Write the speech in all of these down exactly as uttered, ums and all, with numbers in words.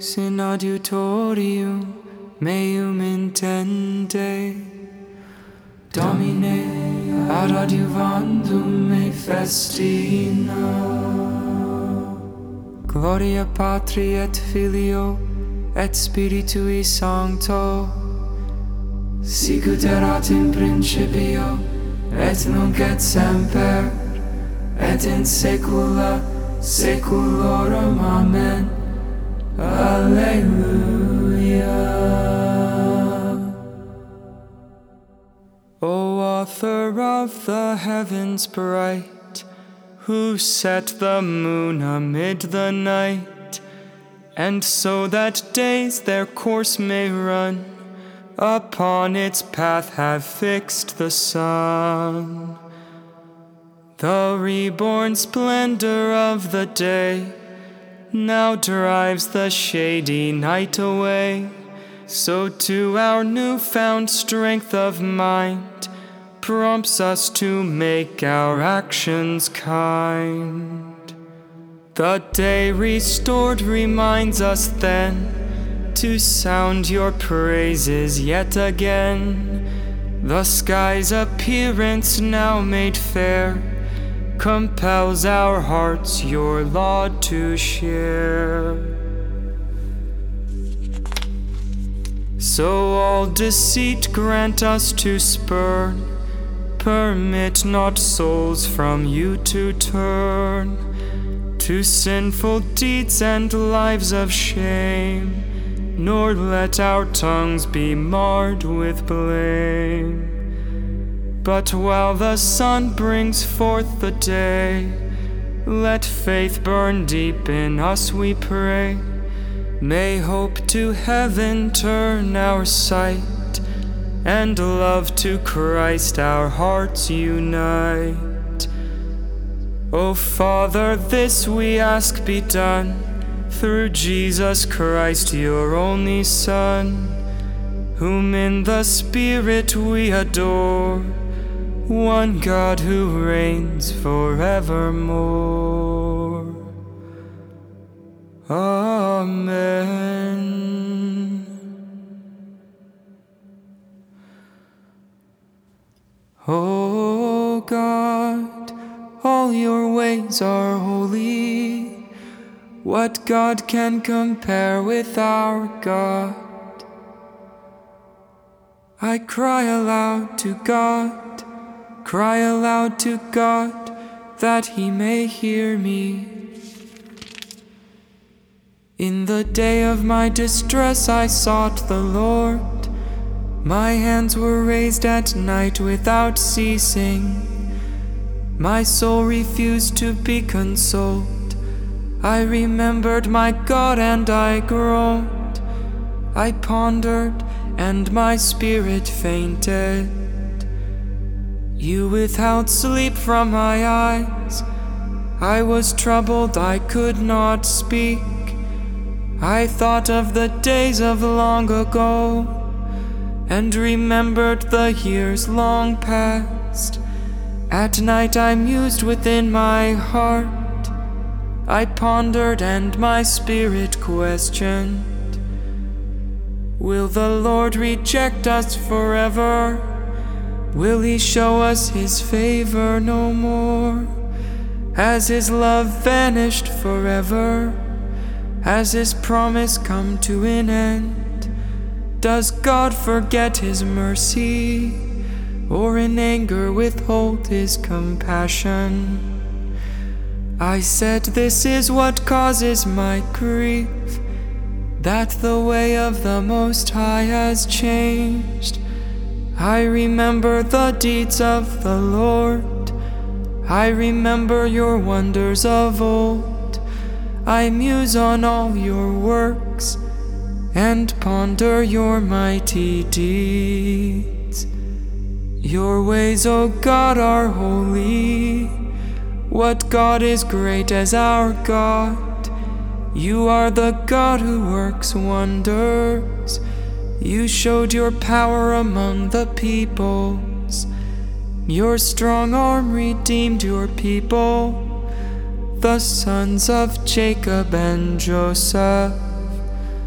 Deus in adiutorium meum intende. Domine ad adiuvandum me festina. Gloria Patri et Filio et Spiritui Sancto, sicut erat in principio et nunc et semper et in saecula saeculorum. Amen. Alleluia. O author of the heavens bright, who set the moon amid the night, and so that days their course may run, upon its path have fixed the sun. The reborn splendor of the day now drives the shady night away, so to our newfound strength of mind prompts us to make our actions kind. The day restored reminds us then to sound your praises yet again. The sky's appearance now made fair compels our hearts your laud to share. So all deceit grant us to spurn, permit not souls from you to turn to sinful deeds and lives of shame, nor let our tongues be marred with blame. But while the sun brings forth the day, let faith burn deep in us, we pray. May hope to heaven turn our sight, and love to Christ our hearts unite. O Father, this we ask be done, through Jesus Christ, your only Son, whom in the Spirit we adore, one God who reigns forevermore. Amen. O God, all your ways are holy. What God can compare with our God? I cry aloud to God, cry aloud to God, that he may hear me. In the day of my distress I sought the Lord. My hands were raised at night without ceasing. My soul refused to be consoled. I remembered my God and I groaned. I pondered and my spirit fainted. You withheld sleep from my eyes. I was troubled, I could not speak. I thought of the days of long ago, and remembered the years long past. At night I mused within my heart. I pondered and my spirit questioned. Will the Lord reject us forever? Will he show us his favor no more? Has his love vanished forever? Has his promise come to an end? Does God forget his mercy, or in anger withhold his compassion? I said, this is what causes my grief, that the way of the Most High has changed. I remember the deeds of the Lord. I remember your wonders of old. I muse on all your works and ponder your mighty deeds. Your ways, O God, are holy. What God is great as our God? You are the God who works wonders. You showed your power among the peoples. Your strong arm redeemed your people, the sons of Jacob and Joseph.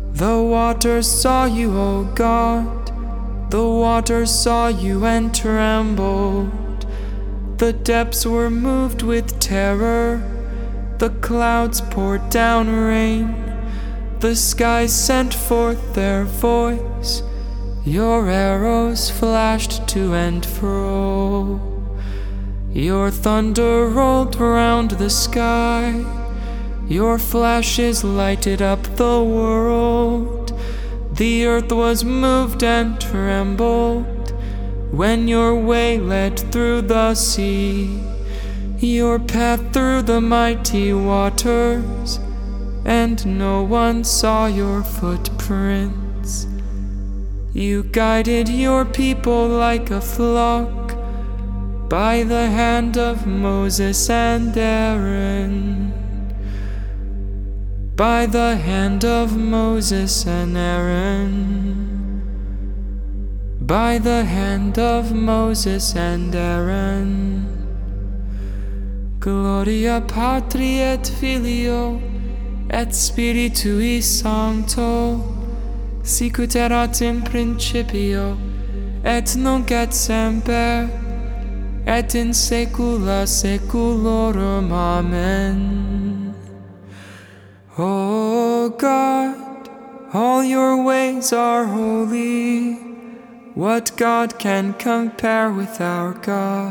The waters saw you, O God. The waters saw you and trembled. The depths were moved with terror. The clouds poured down rain. The skies sent forth their voice. Your arrows flashed to and fro. Your thunder rolled round the sky. Your flashes lighted up the world. The earth was moved and trembled when your way led through the sea, your path through the mighty waters, and no one saw your footprints. You guided your people like a flock by the hand of Moses and Aaron. By the hand of Moses and Aaron. By the hand of Moses and Aaron. Gloria Patri et Filio et Spiritui Sancto, sicut erat in principio et nunc et semper et in saecula saeculorum. Amen. O God, all your ways are holy. What God can compare with our God?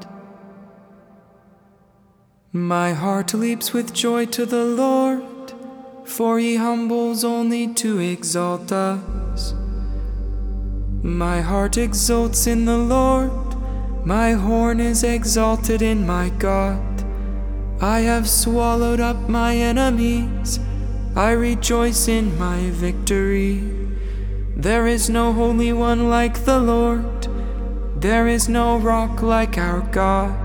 My heart leaps with joy to the Lord, for he humbles only to exalt us. My heart exults in the Lord, my horn is exalted in my God. I have swallowed up my enemies, I rejoice in my victory. There is no Holy One like the Lord, there is no rock like our God.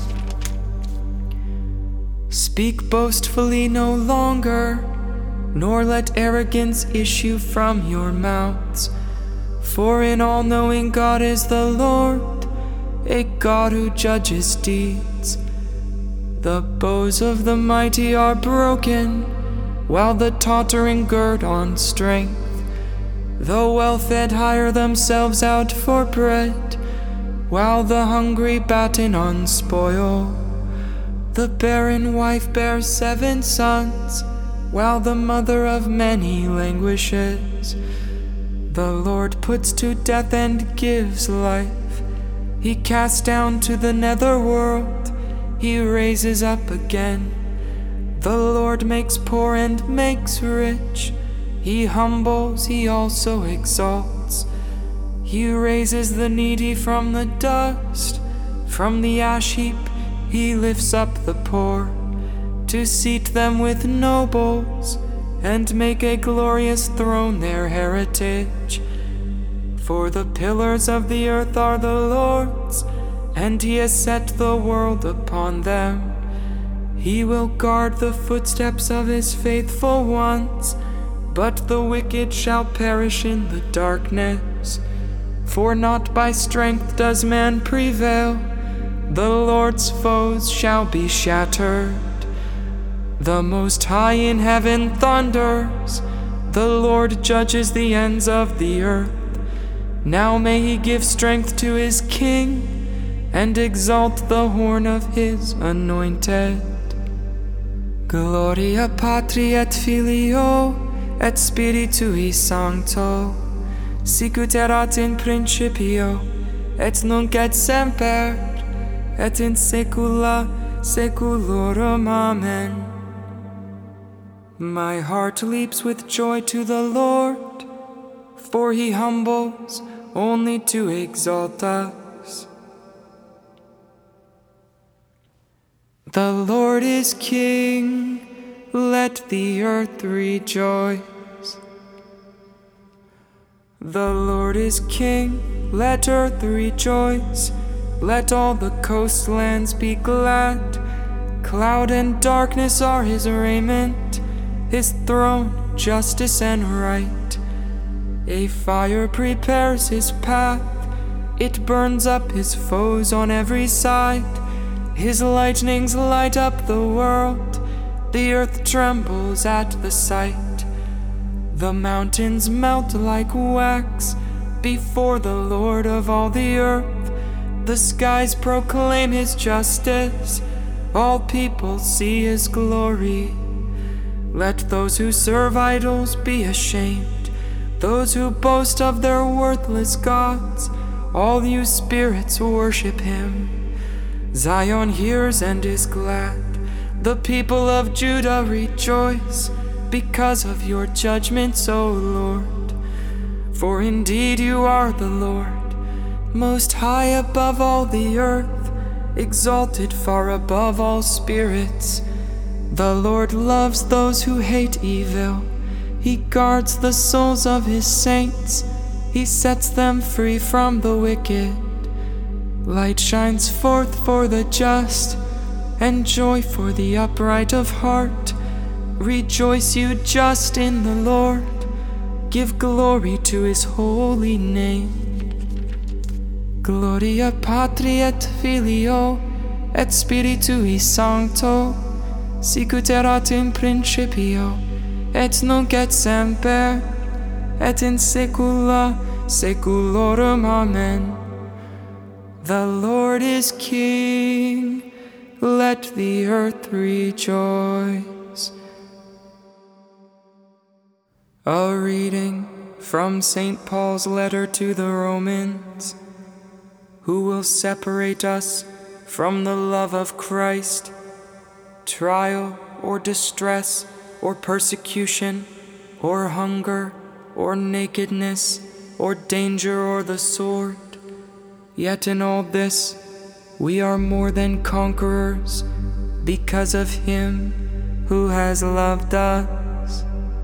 Speak boastfully no longer, nor let arrogance issue from your mouths. For an all-knowing God is the Lord, a God who judges deeds. The bows of the mighty are broken, while the tottering gird on strength. The well-fed hire themselves out for bread, while the hungry batten on spoil. The barren wife bears seven sons, while the mother of many languishes. The Lord puts to death and gives life. He casts down to the nether world. He raises up again. The Lord makes poor and makes rich. He humbles, he also exalts. He raises the needy from the dust. From the ash heap he lifts up the poor, to seat them with nobles, and make a glorious throne their heritage. For the pillars of the earth are the Lord's, and he has set the world upon them. He will guard the footsteps of his faithful ones, but the wicked shall perish in the darkness. For not by strength does man prevail, the Lord's foes shall be shattered. The Most High in heaven thunders, the Lord judges the ends of the earth. Now may he give strength to his king, and exalt the horn of his anointed. Gloria Patri et Filio et Spiritui Sancto, sicut erat in principio et nunc et semper et in saecula saeculorum. Amen. My heart leaps with joy to the Lord, for he humbles only to exalt us. The Lord is King, let the earth rejoice. The Lord is King, let earth rejoice. Let all the coastlands be glad. Cloud and darkness are his raiment, his throne, justice and right. A fire prepares his path, it burns up his foes on every side. His lightnings light up the world, the earth trembles at the sight. The mountains melt like wax before the Lord of all the earth. The skies proclaim his justice, all people see his glory. Let those who serve idols be ashamed, those who boast of their worthless gods. All you spirits worship him. Zion hears and is glad. The people of Judah rejoice because of your judgments, O Lord. For indeed you are the Lord, most high above all the earth, exalted far above all spirits. The Lord loves those who hate evil. He guards the souls of his saints. He sets them free from the wicked. Light shines forth for the just, and joy for the upright of heart. Rejoice, you just, in the Lord. Give glory to his holy name. Gloria Patri et Filio et Spiritui Sancto, sicut erat in principio et nunc et semper et in saecula saeculorum. Amen. The Lord is King, let the earth rejoice. A reading from Saint Paul's letter to the Romans. Who will separate us from the love of Christ? Trial or distress or persecution or hunger or nakedness or danger or the sword? Yet in all this we are more than conquerors because of him who has loved us.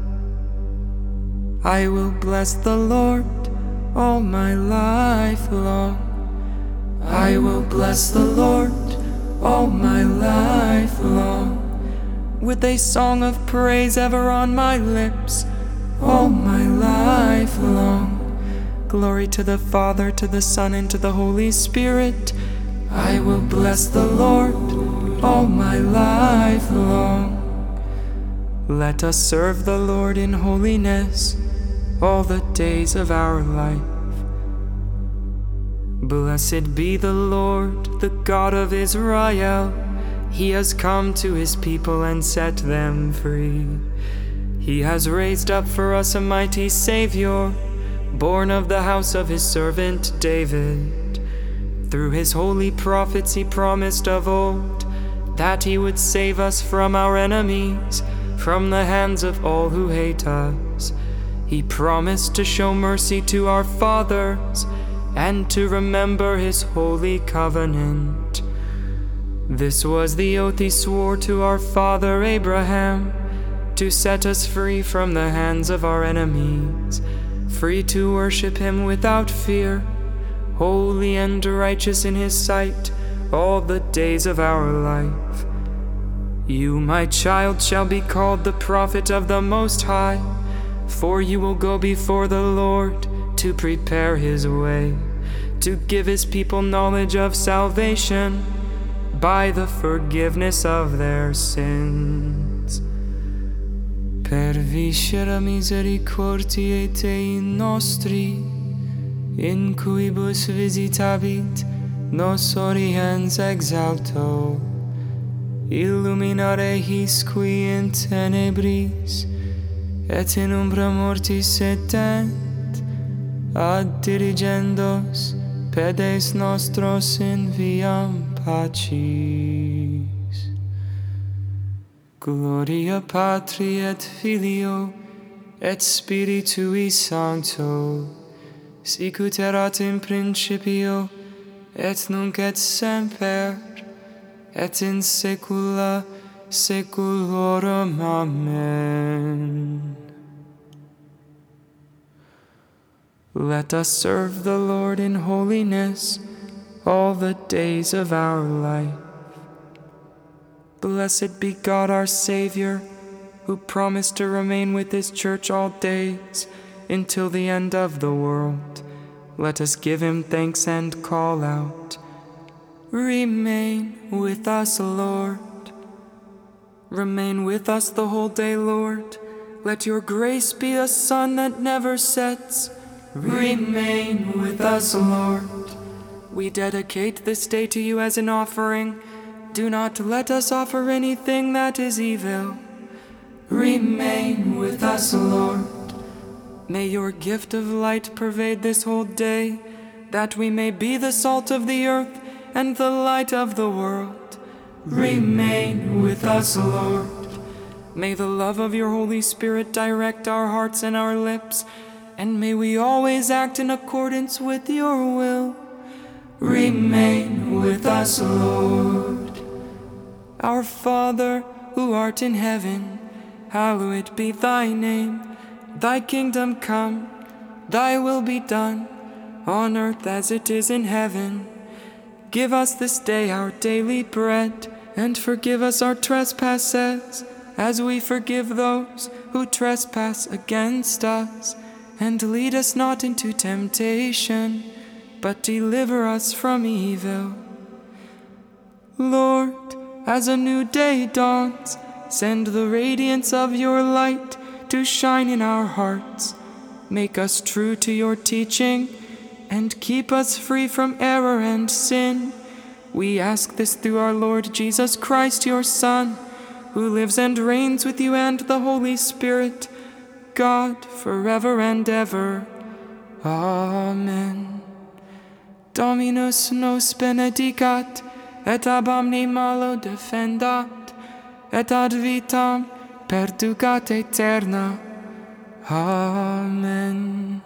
I will bless the Lord all my life long. I will bless the Lord all my life long, with a song of praise ever on my lips, all my life long. Glory to the Father, to the Son, and to the Holy Spirit. I will bless the Lord all my life long. Let us serve the Lord in holiness all the days of our life. Blessed be the Lord, the God of Israel. He has come to his people and set them free. He has raised up for us a mighty Savior, born of the house of his servant David. Through his holy prophets he promised of old that he would save us from our enemies, from the hands of all who hate us. He promised to show mercy to our fathers and to remember his holy covenant. This was the oath he swore to our father Abraham, to set us free from the hands of our enemies, free to worship him without fear, holy and righteous in his sight all the days of our life. You, my child, shall be called the prophet of the Most High, for you will go before the Lord to prepare his way, to give his people knowledge of salvation by the forgiveness of their sins. Per viscera misericordiae Tei nostri, in cuibus visitabit nos oriens exalto, illuminare his qui in tenebris et in umbra mortis sedet, ad dirigendos pedes nostros in viam pacis. Gloria Patri et Filio et Spiritui Sancto, sicut erat in principio et nunc et semper et in saecula saeculorum. Amen. Let us serve the Lord in holiness all the days of our life. Blessed be God our Savior, who promised to remain with his church all days until the end of the world. Let us give him thanks and call out, Remain with us, Lord. Remain with us the whole day, Lord. Let your grace be a sun that never sets. Remain with us, Lord. We dedicate this day to you as an offering. Do not let us offer anything that is evil. Remain with us, Lord. May your gift of light pervade this whole day, that we may be the salt of the earth and the light of the world. Remain with us, Lord. May the love of your Holy Spirit direct our hearts and our lips, and may we always act in accordance with your will. Remain with us, Lord. Our Father, who art in heaven, hallowed be thy name. Thy kingdom come, thy will be done, on earth as it is in heaven. Give us this day our daily bread, and forgive us our trespasses, as we forgive those who trespass against us. And lead us not into temptation, but deliver us from evil. Lord, as a new day dawns, send the radiance of your light to shine in our hearts. Make us true to your teaching, and keep us free from error and sin. We ask this through our Lord Jesus Christ, your Son, who lives and reigns with you and the Holy Spirit, God, forever and ever. Amen. Dominus nos benedicat, et ab omni malo defendat, et ad vitam perducat aeterna. Amen.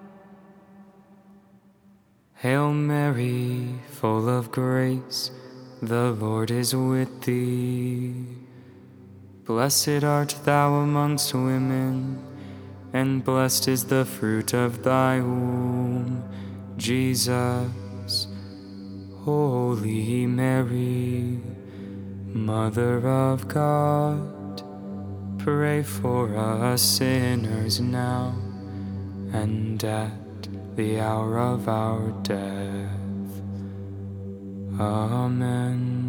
Hail Mary, full of grace, the Lord is with thee. Blessed art thou amongst women, and blessed is the fruit of thy womb, Jesus. Holy Mary, Mother of God, pray for us sinners now and at the hour of our death. Amen.